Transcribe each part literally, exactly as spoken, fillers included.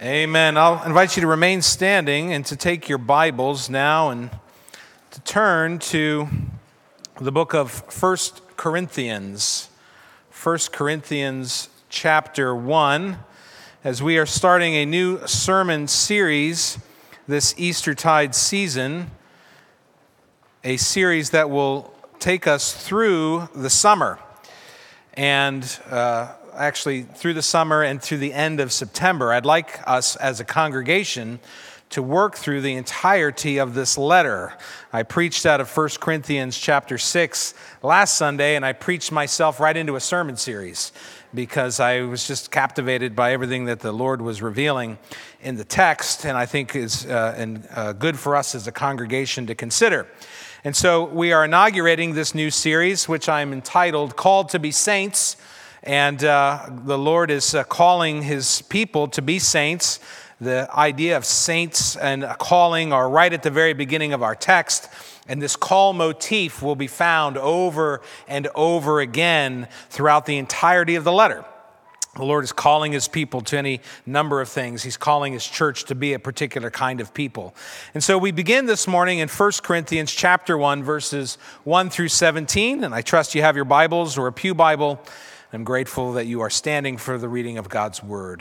Amen. I'll invite you to remain standing and to take your Bibles now and to turn to the book of First Corinthians. First Corinthians chapter one, as we are starting a new sermon series this Eastertide season, a series that will take us through the summer. And uh, actually through the summer and through the end of September. I'd like us as a congregation to work through the entirety of this letter. I preached out of First Corinthians chapter six last Sunday, and I preached myself right into a sermon series because I was just captivated by everything that the Lord was revealing in the text, and I think is uh, and, uh, good for us as a congregation to consider. And so we are inaugurating this new series, which I'm entitled Called to be Saints. And uh, the Lord is uh, calling his people to be saints. The idea of saints and calling are right at the very beginning of our text. And this call motif will be found over and over again throughout the entirety of the letter. The Lord is calling his people to any number of things. He's calling his church to be a particular kind of people. And so we begin this morning in First Corinthians chapter one, verses one through seventeen. And I trust you have your Bibles or a pew Bible. I'm grateful that you are standing for the reading of God's word.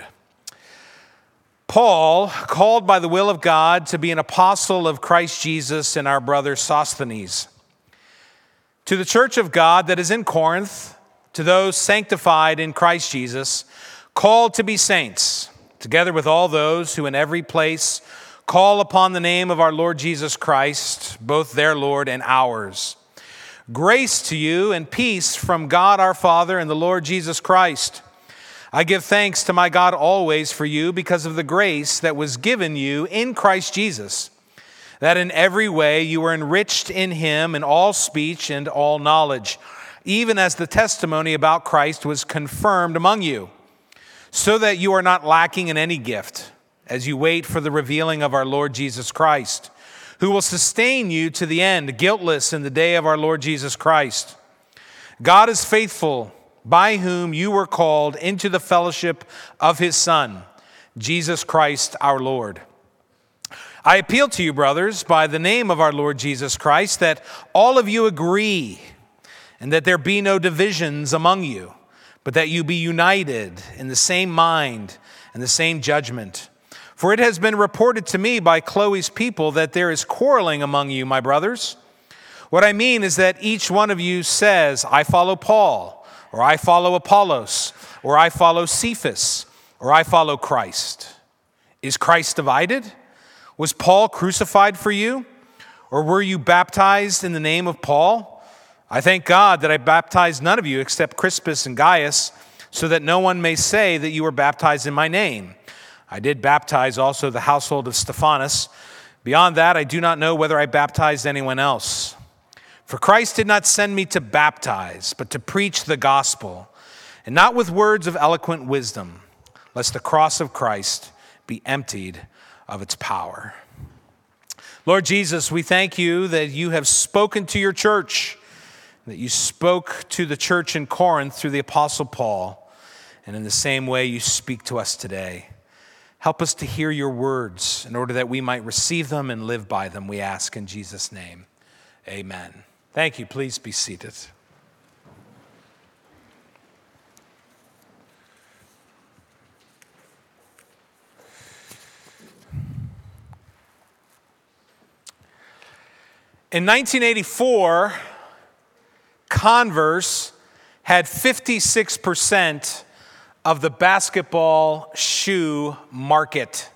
Paul, called by the will of God to be an apostle of Christ Jesus, and our brother Sosthenes, to the church of God that is in Corinth, to those sanctified in Christ Jesus, called to be saints, together with all those who in every place call upon the name of our Lord Jesus Christ, both their Lord and ours. Grace to you and peace from God our Father and the Lord Jesus Christ. I give thanks to my God always for you because of the grace that was given you in Christ Jesus, that in every way you were enriched in him in all speech and all knowledge, even as the testimony about Christ was confirmed among you, so that you are not lacking in any gift as you wait for the revealing of our Lord Jesus Christ, who will sustain you to the end, guiltless in the day of our Lord Jesus Christ. God is faithful, by whom you were called into the fellowship of his Son, Jesus Christ our Lord. I appeal to you, brothers, by the name of our Lord Jesus Christ, that all of you agree, and that there be no divisions among you, but that you be united in the same mind and the same judgment. For it has been reported to me by Chloe's people that there is quarreling among you, my brothers. What I mean is that each one of you says, I follow Paul, or I follow Apollos, or I follow Cephas, or I follow Christ. Is Christ divided? Was Paul crucified for you? Or were you baptized in the name of Paul? I thank God that I baptized none of you except Crispus and Gaius, so that no one may say that you were baptized in my name. I did baptize also the household of Stephanas. Beyond that, I do not know whether I baptized anyone else. For Christ did not send me to baptize, but to preach the gospel, and not with words of eloquent wisdom, lest the cross of Christ be emptied of its power. Lord Jesus, we thank you that you have spoken to your church, that you spoke to the church in Corinth through the Apostle Paul, and in the same way you speak to us today. Help us to hear your words in order that we might receive them and live by them, we ask in Jesus' name. Amen. Thank you. Please be seated. In nineteen eighty-four, Converse had fifty-six percent of the basketball shoe market.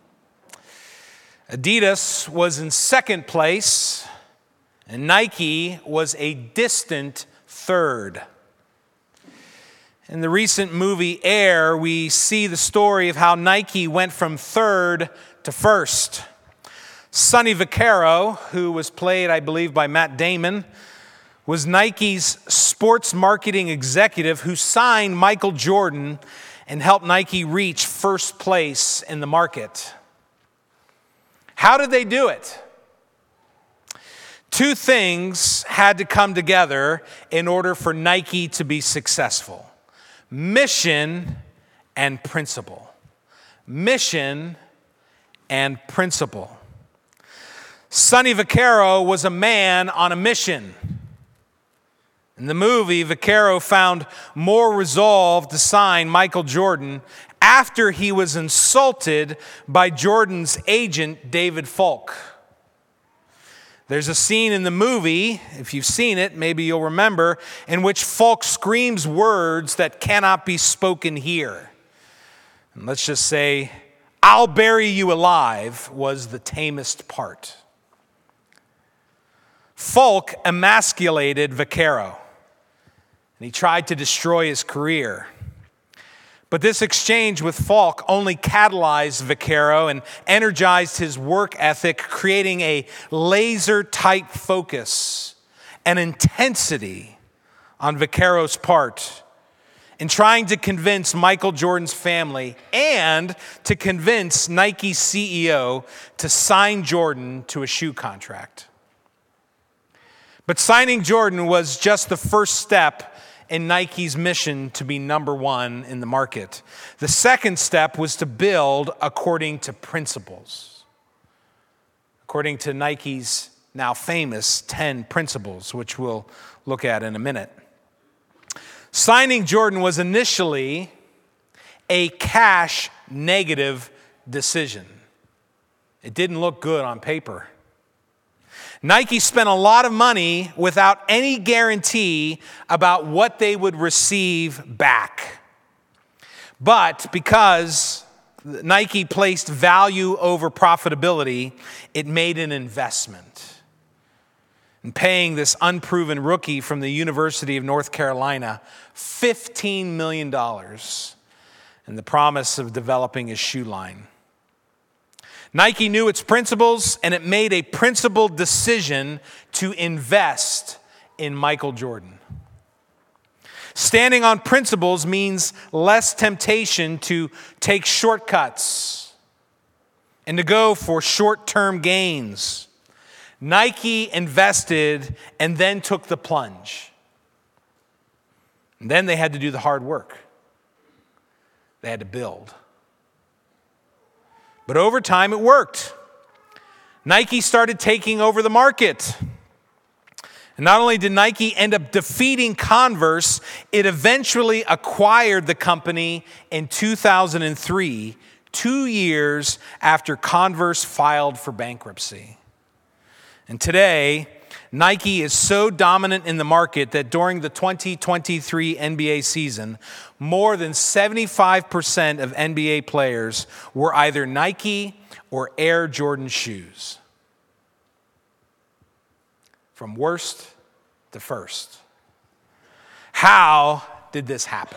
Adidas was in second place, and Nike was a distant third. In the recent movie Air, we see the story of how Nike went from third to first. Sonny Vaccaro, who was played, I believe, by Matt Damon, was Nike's sports marketing executive who signed Michael Jordan and helped Nike reach first place in the market. How did they do it? Two things had to come together in order for Nike to be successful: mission and principle. mission, and principle. Sonny Vaccaro was a man on a mission. In the movie, Vaccaro found more resolve to sign Michael Jordan after he was insulted by Jordan's agent, David Falk. There's a scene in the movie, if you've seen it, maybe you'll remember, in which Falk screams words that cannot be spoken here. And let's just say, "I'll bury you alive" was the tamest part. Falk emasculated Vaccaro, and he tried to destroy his career. But this exchange with Falk only catalyzed Vaccaro and energized his work ethic, creating a laser-type focus and intensity on Vaccaro's part in trying to convince Michael Jordan's family and to convince Nike's C E O to sign Jordan to a shoe contract. But signing Jordan was just the first step in Nike's mission to be number one in the market. The second step was to build according to principles. According to Nike's now famous ten principles, which we'll look at in a minute. Signing Jordan was initially a cash negative decision. It didn't look good on paper. Nike spent a lot of money without any guarantee about what they would receive back. But because Nike placed value over profitability, it made an investment in paying this unproven rookie from the University of North Carolina fifteen million dollars and the promise of developing his shoe line. Nike knew its principles, and it made a principled decision to invest in Michael Jordan. Standing on principles means less temptation to take shortcuts and to go for short-term gains. Nike invested and then took the plunge. And then they had to do the hard work. They had to build. But over time, it worked. Nike started taking over the market. And not only did Nike end up defeating Converse, it eventually acquired the company in two thousand three, two years after Converse filed for bankruptcy. And today, Nike is so dominant in the market that during the twenty twenty-three N B A season, more than seventy-five percent of N B A players were either Nike or Air Jordan shoes. From worst to first. How did this happen?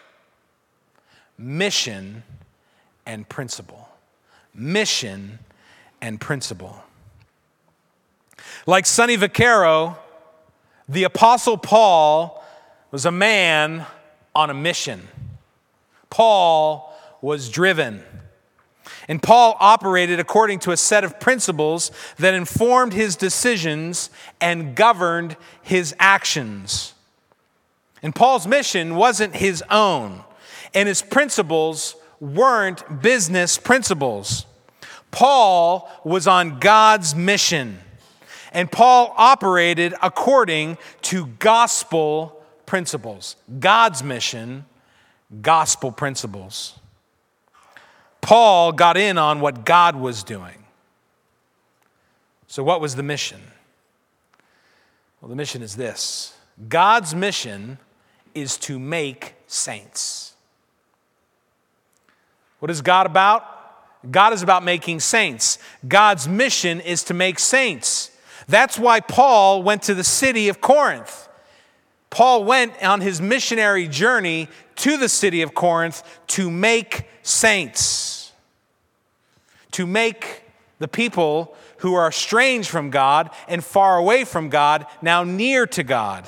Mission and principle. Mission and principle. Like Sonny Vaccaro, the Apostle Paul was a man on a mission. Paul was driven. And Paul operated according to a set of principles that informed his decisions and governed his actions. And Paul's mission wasn't his own, and his principles weren't business principles. Paul was on God's mission. And Paul operated according to gospel principles. God's mission, gospel principles. Paul got in on what God was doing. So what was the mission? Well, the mission is this. God's mission is to make saints. What is God about? God is about making saints. God's mission is to make saints. That's why Paul went to the city of Corinth. Paul went on his missionary journey to the city of Corinth to make saints, to make the people who are estranged from God and far away from God now near to God.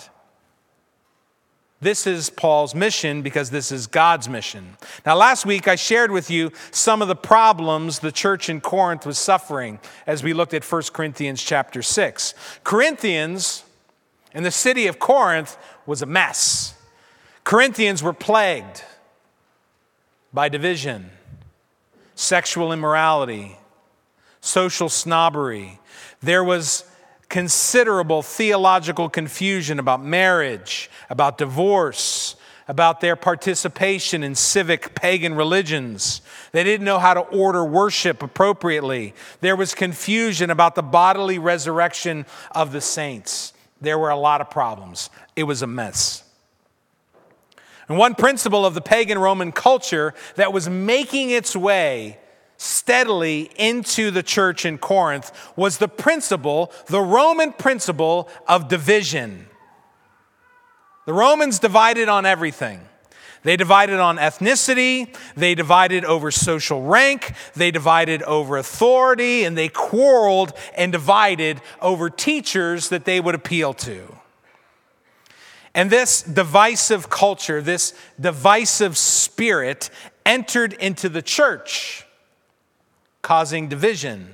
This is Paul's mission because this is God's mission. Now, last week I shared with you some of the problems the church in Corinth was suffering as we looked at First Corinthians chapter six. Corinthians in the city of Corinth was a mess. Corinthians were plagued by division, sexual immorality, social snobbery. There was considerable theological confusion about marriage, about divorce, about their participation in civic pagan religions. They didn't know how to order worship appropriately. There was confusion about the bodily resurrection of the saints. There were a lot of problems. It was a mess. And one principle of the pagan Roman culture that was making its way steadily into the church in Corinth was the principle, the Roman principle of division. The Romans divided on everything. They divided on ethnicity, they divided over social rank, they divided over authority, and they quarreled and divided over teachers that they would appeal to. And this divisive culture, this divisive spirit entered into the church, causing division.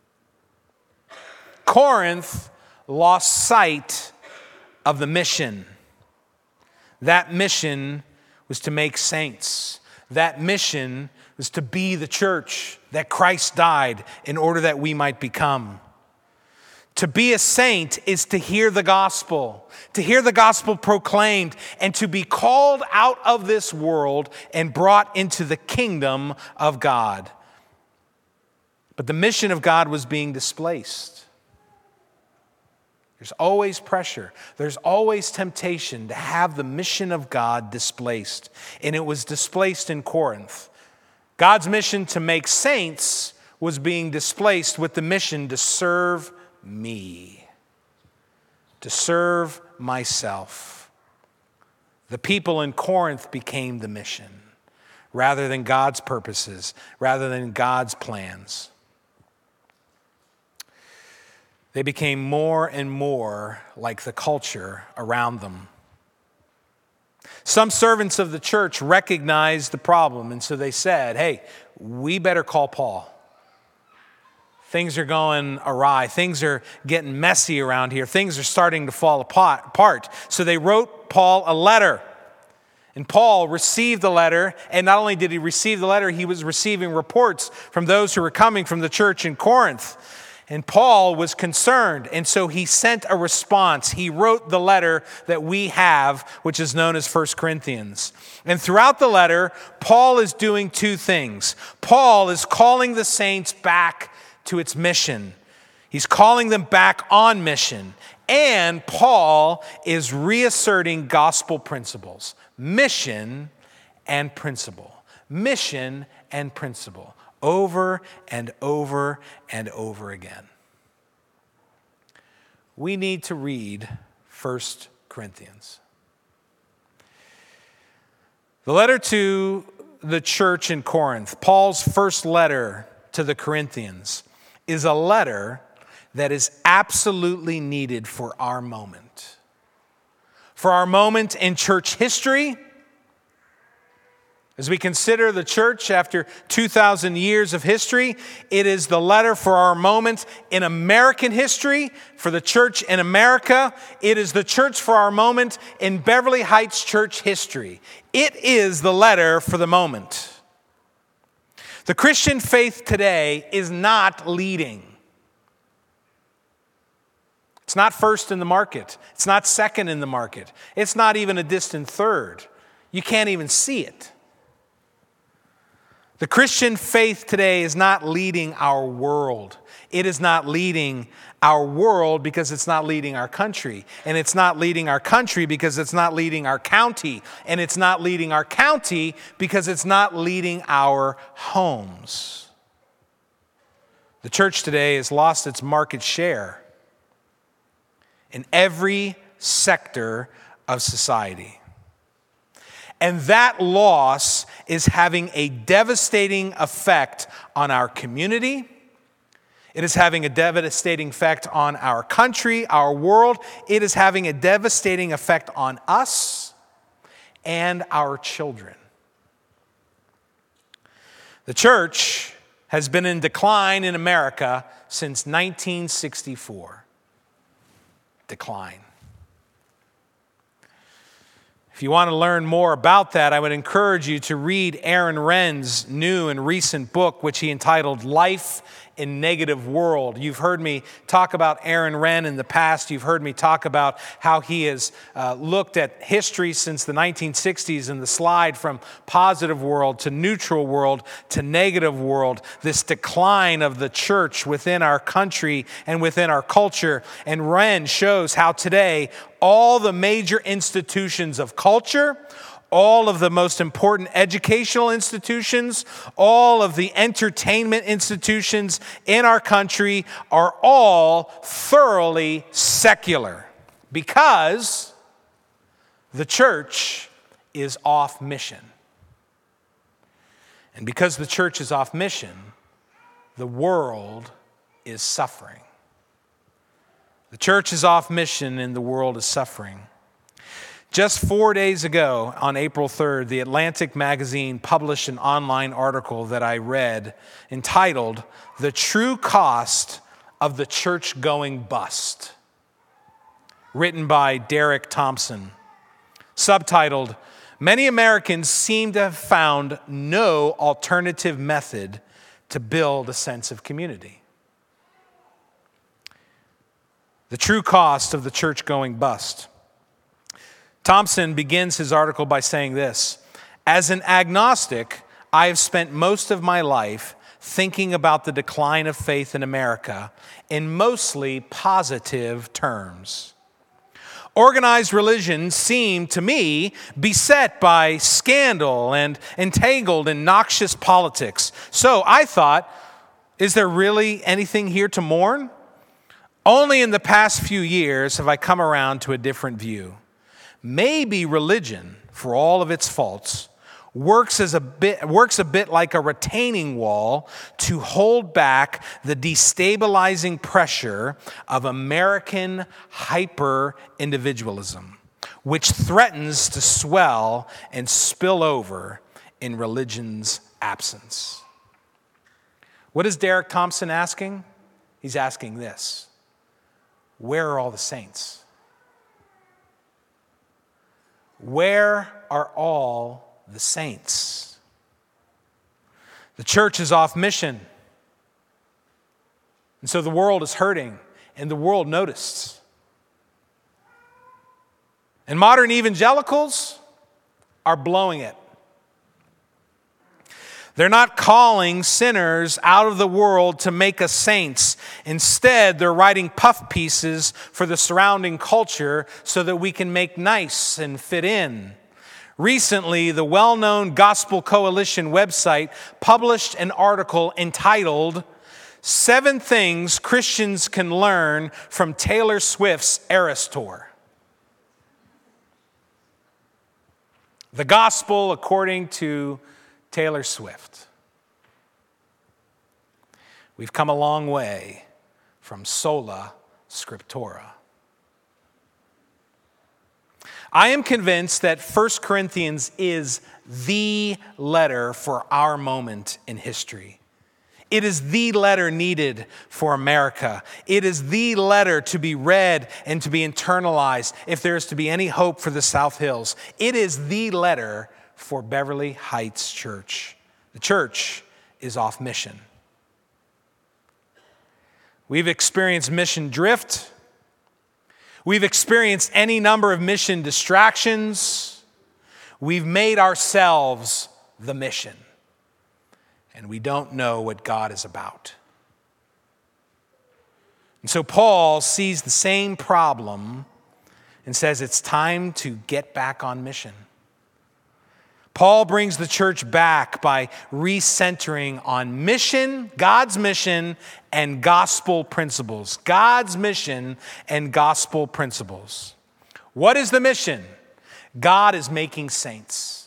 Corinth lost sight of the mission. That mission was to make saints. That mission was to be the church that Christ died in order that we might become. To be a saint is to hear the gospel, to hear the gospel proclaimed, and to be called out of this world and brought into the kingdom of God. But the mission of God was being displaced. There's always pressure. There's always temptation to have the mission of God displaced. And it was displaced in Corinth. God's mission to make saints was being displaced with the mission to serve me, to serve myself. The people in Corinth became the mission rather than God's purposes, rather than God's plans. They became more and more like the culture around them. Some servants of the church recognized the problem, and so they said, hey, we better call Paul. Things are going awry. Things are getting messy around here. Things are starting to fall apart. So they wrote Paul a letter. And Paul received the letter, and not only did he receive the letter, he was receiving reports from those who were coming from the church in Corinth. And Paul was concerned, and so he sent a response. He wrote the letter that we have, which is known as First Corinthians. And throughout the letter, Paul is doing two things. Paul is calling the saints back to its mission. He's calling them back on mission. And Paul is reasserting gospel principles. Mission and principle. Mission and principle. Over and over and over again. We need to read First Corinthians. The letter to the church in Corinth, Paul's first letter to the Corinthians, is a letter that is absolutely needed for our moment. For our moment in church history. As we consider the church after two thousand years of history, it is the letter for our moment in American history, for the church in America. It is the church for our moment in Beverly Heights church history. It is the letter for the moment. The Christian faith today is not leading. It's not first in the market. It's not second in the market. It's not even a distant third. You can't even see it. The Christian faith today is not leading our world. It is not leading our world because it's not leading our country. And it's not leading our country because it's not leading our county. And it's not leading our county because it's not leading our homes. The church today has lost its market share in every sector of society. And that loss is having a devastating effect on our community. It is having a devastating effect on our country, our world. It is having a devastating effect on us and our children. The church has been in decline in America since nineteen sixty-four. Decline. If you want to learn more about that, I would encourage you to read Aaron Renn's new and recent book, which he entitled Life in Negative World. You've heard me talk about Aaron Renn in the past. You've heard me talk about how he has uh, looked at history since the nineteen sixties and the slide from positive world to neutral world to negative world, this decline of the church within our country and within our culture. And Renn shows how today all the major institutions of culture, all of the most important educational institutions, all of the entertainment institutions in our country are all thoroughly secular because the church is off mission. And because the church is off mission, the world is suffering. The church is off mission and the world is suffering. Just four days ago, on April third, The Atlantic magazine published an online article that I read entitled, "The True Cost of the Church-Going Bust," written by Derek Thompson. Subtitled, "Many Americans seem to have found no alternative method to build a sense of community." The true cost of the church-going bust. Thompson begins his article by saying this: "As an agnostic, I have spent most of my life thinking about the decline of faith in America in mostly positive terms. Organized religion seemed to me beset by scandal and entangled in noxious politics. So I thought, is there really anything here to mourn? Only in the past few years have I come around to a different view. Maybe religion, for all of its faults, works as a bit works a bit like a retaining wall to hold back the destabilizing pressure of American hyper-individualism, which threatens to swell and spill over in religion's absence." What is Derek Thompson asking? He's asking this: where are all the saints? Where are all the saints? The church is off mission. And so the world is hurting, and the world noticed. And modern evangelicals are blowing it. They're not calling sinners out of the world to make us saints. Instead, they're writing puff pieces for the surrounding culture so that we can make nice and fit in. Recently, the well-known Gospel Coalition website published an article entitled, Seven Things Christians Can Learn from Taylor Swift's Eras Tour. The Gospel according to Taylor Swift. We've come a long way from sola scriptura. I am convinced that First Corinthians is the letter for our moment in history. It is the letter needed for America. It is the letter to be read and to be internalized if there is to be any hope for the South Hills. It is the letter for Beverly Heights Church. The church is off mission. We've experienced mission drift. We've experienced any number of mission distractions. We've made ourselves the mission. And we don't know what God is about. And so Paul sees the same problem and says it's time to get back on mission. Paul brings the church back by recentering on mission, God's mission, and gospel principles. God's mission and gospel principles. What is the mission? God is making saints.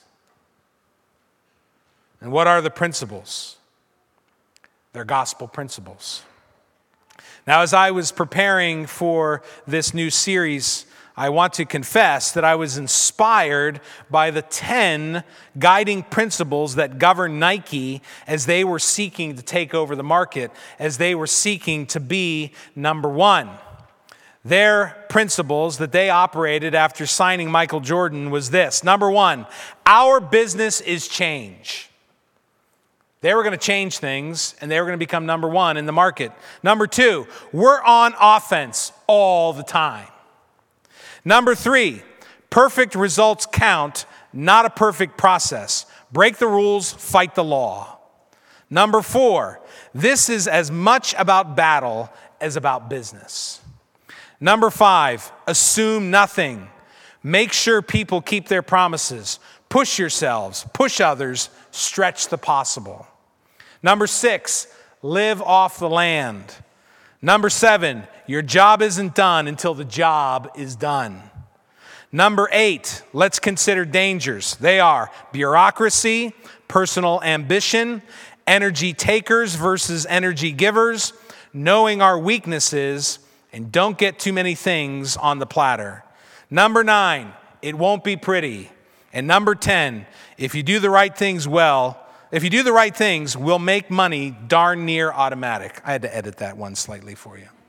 And what are the principles? They're gospel principles. Now, as I was preparing for this new series, I want to confess that I was inspired by the ten guiding principles that govern Nike as they were seeking to take over the market, as they were seeking to be number one. Their principles that they operated after signing Michael Jordan was this. Number one, our business is change. They were going to change things, and they were going to become number one in the market. Number two, we're on offense all the time. Number three, perfect results count, not a perfect process. Break the rules, fight the law. Number four, this is as much about battle as about business. Number five, assume nothing. Make sure people keep their promises. Push yourselves, push others, stretch the possible. Number six, live off the land. Number seven, your job isn't done until the job is done. Number eight, let's consider dangers. They are bureaucracy, personal ambition, energy takers versus energy givers, knowing our weaknesses, and don't get too many things on the platter. Number nine, it won't be pretty. And number ten, if you do the right things well, if you do the right things, we'll make money darn near automatic. I had to edit that one slightly for you.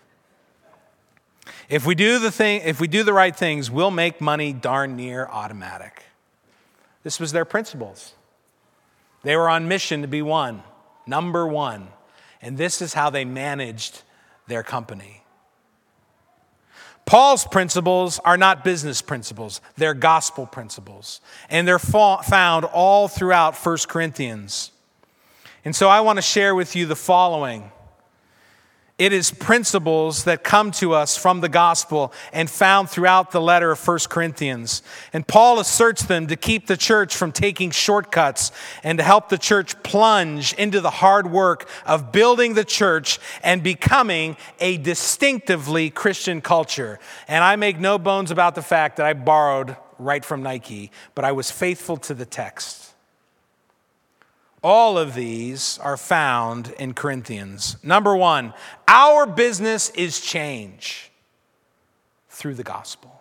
If we do the thing, if we do the right things, we'll make money darn near automatic. This was their principles. They were on mission to be one, number one. And this is how they managed their company. Paul's principles are not business principles. They're gospel principles. And they're found all throughout First Corinthians. And so I want to share with you the following. It is principles that come to us from the gospel and found throughout the letter of First Corinthians. And Paul asserts them to keep the church from taking shortcuts and to help the church plunge into the hard work of building the church and becoming a distinctively Christian culture. And I make no bones about the fact that I borrowed right from Nike, but I was faithful to the text. All of these are found in Corinthians. Number one, our business is change through the gospel.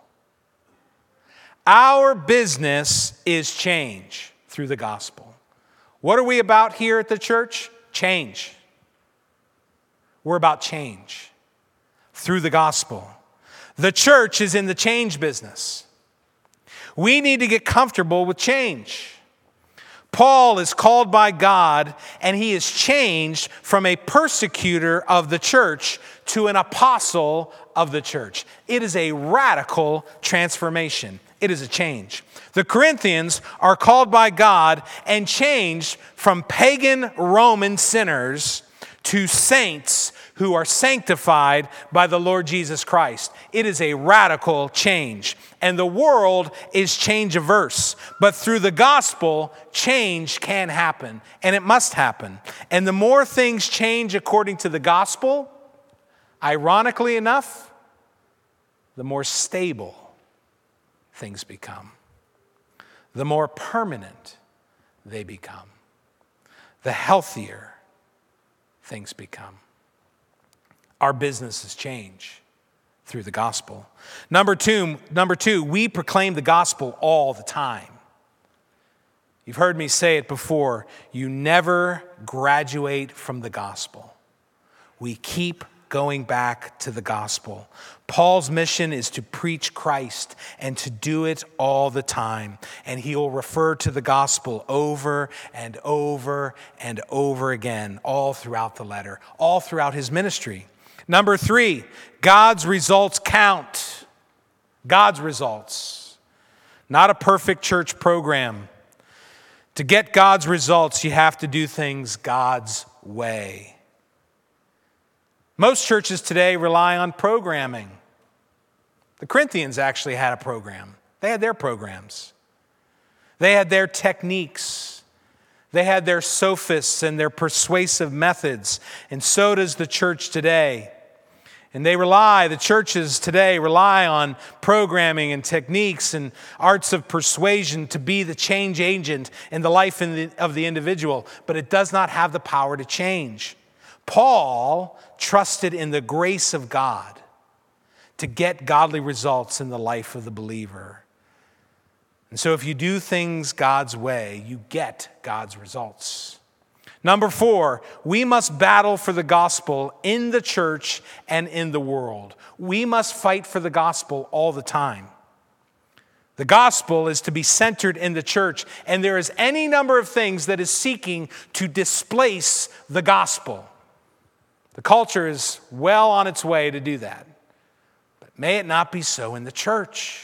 Our business is change through the gospel. What are we about here at the church? Change. We're about change through the gospel. The church is in the change business. We need to get comfortable with change. Paul is called by God, and he is changed from a persecutor of the church to an apostle of the church. It is a radical transformation. It is a change. The Corinthians are called by God and changed from pagan Roman sinners to saints who are sanctified by the Lord Jesus Christ. It is a radical change. And the world is change averse. But through the gospel, change can happen. And it must happen. And the more things change according to the gospel, ironically enough, the more stable things become. The more permanent they become. The healthier things become. Our businesses change through the gospel. Number two, number two, we proclaim the gospel all the time. You've heard me say it before. You never graduate from the gospel. We keep going back to the gospel. Paul's mission is to preach Christ and to do it all the time. And he will refer to the gospel over and over and over again, all throughout the letter, all throughout his ministry. Number three, God's results count. God's results, not a perfect church program. To get God's results, you have to do things God's way. Most churches today rely on programming. The Corinthians actually had a program. They had their programs. They had their techniques. They had their sophists and their persuasive methods. And so does the church today. And they rely, the churches today rely on programming and techniques and arts of persuasion to be the change agent in the life of the individual. But it does not have the power to change. Paul trusted in the grace of God to get godly results in the life of the believer. And so if you do things God's way, you get God's results. Number four, we must battle for the gospel in the church and in the world. We must fight for the gospel all the time. The gospel is to be centered in the church, and there is any number of things that is seeking to displace the gospel. The culture is well on its way to do that. But may it not be so in the church.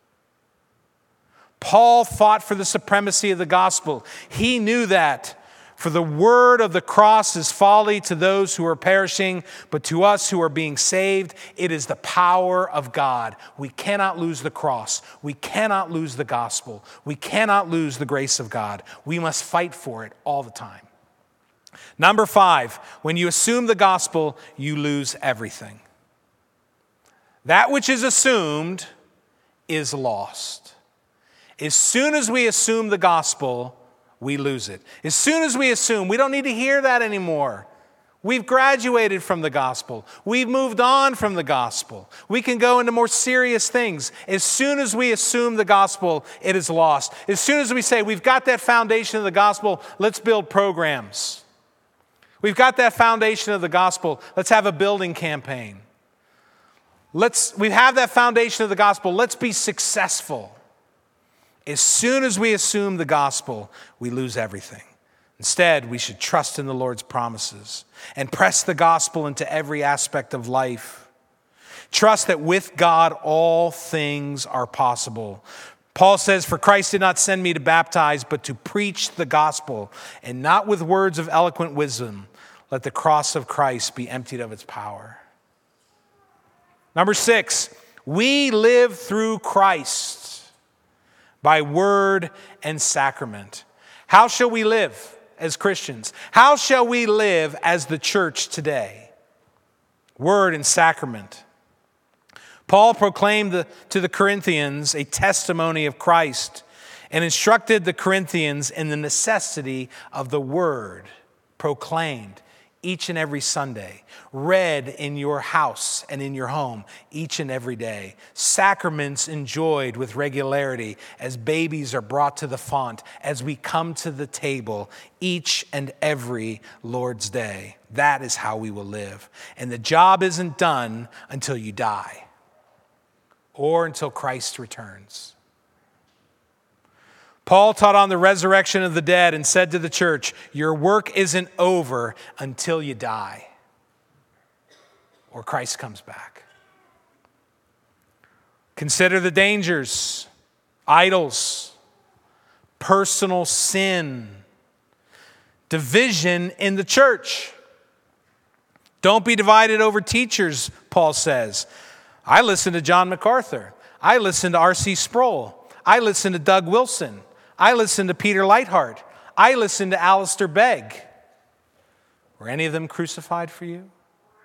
Paul fought for the supremacy of the gospel. He knew that. For the word of the cross is folly to those who are perishing, but to us who are being saved, it is the power of God. We cannot lose the cross. We cannot lose the gospel. We cannot lose the grace of God. We must fight for it all the time. Number five, when you assume the gospel, you lose everything. That which is assumed is lost. As soon as we assume the gospel, we lose it. As soon as we assume, we don't need to hear that anymore. We've graduated from the gospel. We've moved on from the gospel. We can go into more serious things. As soon as we assume the gospel, it is lost. As soon as we say, we've got that foundation of the gospel, let's build programs. We've got that foundation of the gospel, let's have a building campaign. Let's, we have that foundation of the gospel, let's be successful. As soon as we assume the gospel, we lose everything. Instead, we should trust in the Lord's promises and press the gospel into every aspect of life. Trust that with God, all things are possible. Paul says, "For Christ did not send me to baptize, but to preach the gospel, and not with words of eloquent wisdom. Let the cross of Christ be emptied of its power." Number six, we live through Christ by word and sacrament. How shall we live as Christians? How shall we live as the church today? Word and sacrament. Paul proclaimed the, to the Corinthians a testimony of Christ and instructed the Corinthians in the necessity of the word proclaimed each and every Sunday, read in your house and in your home each and every day. Sacraments enjoyed with regularity as babies are brought to the font, as we come to the table each and every Lord's Day. That is how we will live. And the job isn't done until you die or until Christ returns. Paul taught on the resurrection of the dead and said to the church, your work isn't over until you die or Christ comes back. Consider the dangers, idols, personal sin, division in the church. Don't be divided over teachers, Paul says. I listen to John MacArthur. I listen to R C Sproul. I listen to Doug Wilson. I listen to Peter Leithart. I listen to Alistair Begg. Were any of them crucified for you?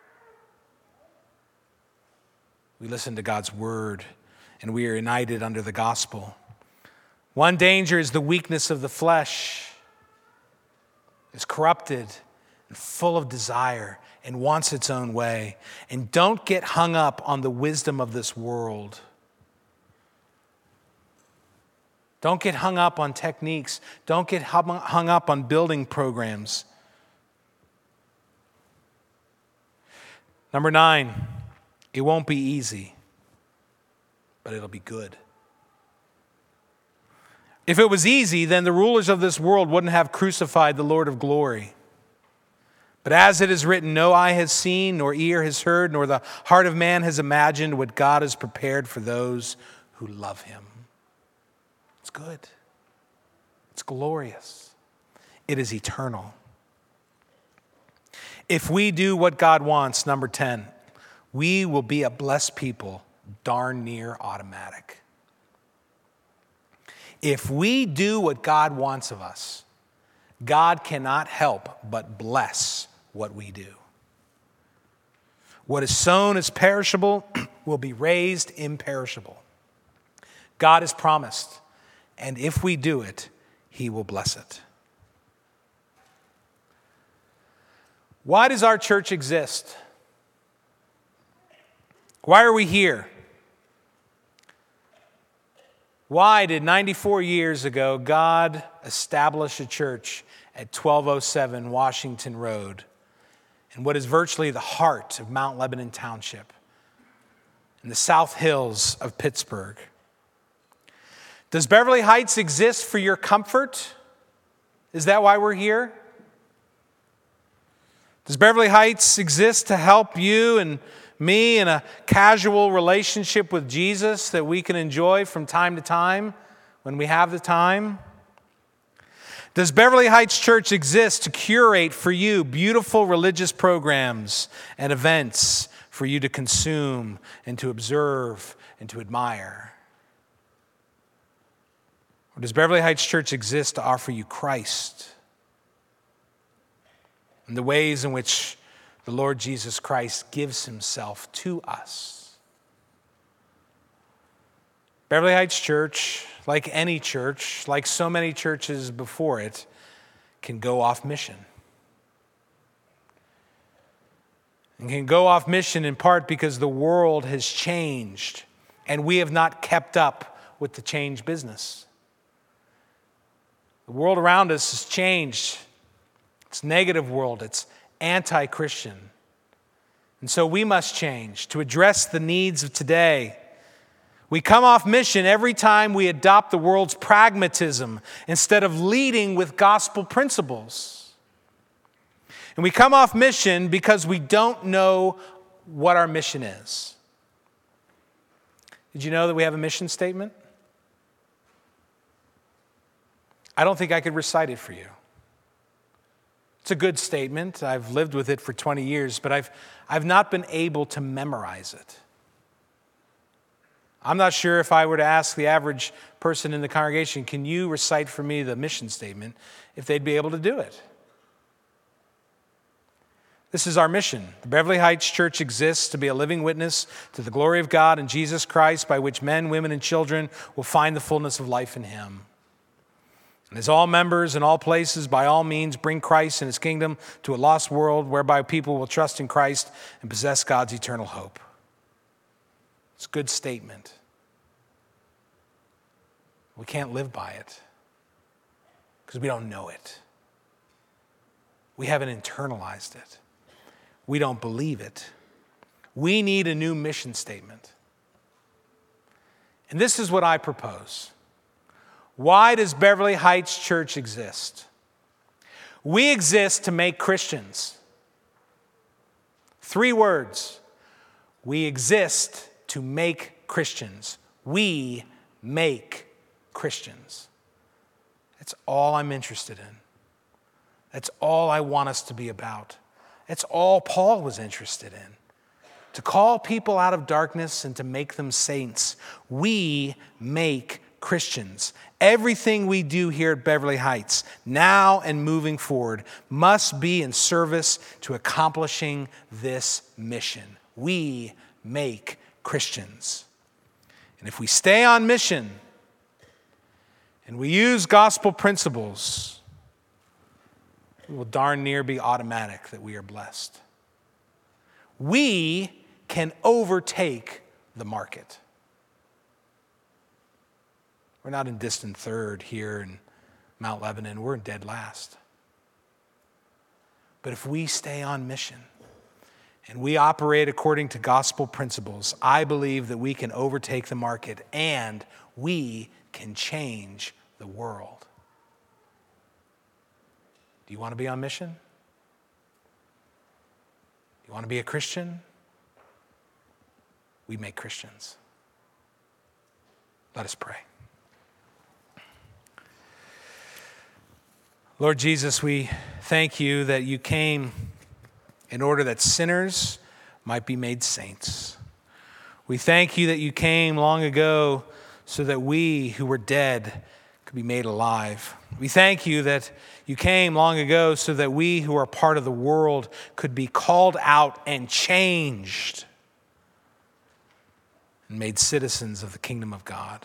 We listen to God's word, and we are united under the gospel. One danger is the weakness of the flesh. It's corrupted and full of desire and wants its own way. And don't get hung up on the wisdom of this world. Don't get hung up on techniques. Don't get hung up on building programs. Number nine, it won't be easy, but it'll be good. If it was easy, then the rulers of this world wouldn't have crucified the Lord of glory. But as it is written, no eye has seen, nor ear has heard, nor the heart of man has imagined what God has prepared for those who love him. It's good. It's glorious. It is eternal. If we do what God wants, number ten, we will be a blessed people, darn near automatic. If we do what God wants of us, God cannot help but bless what we do. What is sown as perishable will be raised imperishable. God has promised, and if we do it, he will bless it. Why does our church exist? Why are we here? Why did ninety-four years ago God establish a church at twelve oh seven Washington Road in what is virtually the heart of Mount Lebanon Township in the South Hills of Pittsburgh. Does Beverly Heights exist for your comfort? Is that why we're here? Does Beverly Heights exist to help you and me in a casual relationship with Jesus that we can enjoy from time to time when we have the time? Does Beverly Heights Church exist to curate for you beautiful religious programs and events for you to consume and to observe and to admire? Or does Beverly Heights Church exist to offer you Christ and the ways in which the Lord Jesus Christ gives himself to us? Beverly Heights Church, like any church, like so many churches before it, can go off mission. And can go off mission in part because the world has changed and we have not kept up with the change business. The world around us has changed. It's a negative world. It's anti-Christian. And so we must change to address the needs of today. We come off mission every time we adopt the world's pragmatism instead of leading with gospel principles. And we come off mission because we don't know what our mission is. Did you know that we have a mission statement? I don't think I could recite it for you. It's a good statement. I've lived with it for twenty years, but I've, I've not been able to memorize it. I'm not sure if I were to ask the average person in the congregation, can you recite for me the mission statement, if they'd be able to do it. This is our mission. The Beverly Heights Church exists to be a living witness to the glory of God and Jesus Christ, by which men, women, and children will find the fullness of life in him. And as all members in all places, by all means, bring Christ and his kingdom to a lost world, whereby people will trust in Christ and possess God's eternal hope. It's a good statement. We can't live by it because we don't know it. We haven't internalized it. We don't believe it. We need a new mission statement. And this is what I propose. Why does Beverly Heights Church exist? We exist to make Christians. Three words. We exist to make Christians. We make Christians. That's all I'm interested in. That's all I want us to be about. That's all Paul was interested in. To call people out of darkness and to make them saints. We make Christians. Everything we do here at Beverly Heights, now and moving forward, must be in service to accomplishing this mission. We make Christians. And if we stay on mission and we use gospel principles, it will darn near be automatic that we are blessed. We can overtake the market. We're not in distant third here in Mount Lebanon. We're in dead last. But if we stay on mission and we operate according to gospel principles, I believe that we can overtake the market and we can change the world. Do you want to be on mission? Do you want to be a Christian? We make Christians. Let us pray. Lord Jesus, we thank you that you came in order that sinners might be made saints. We thank you that you came long ago so that we who were dead could be made alive. We thank you that you came long ago so that we who are part of the world could be called out and changed and made citizens of the kingdom of God.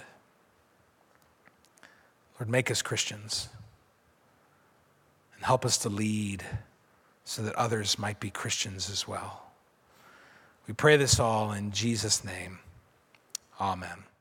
Lord, make us Christians. And help us to lead so that others might be Christians as well. We pray this all in Jesus' name. Amen.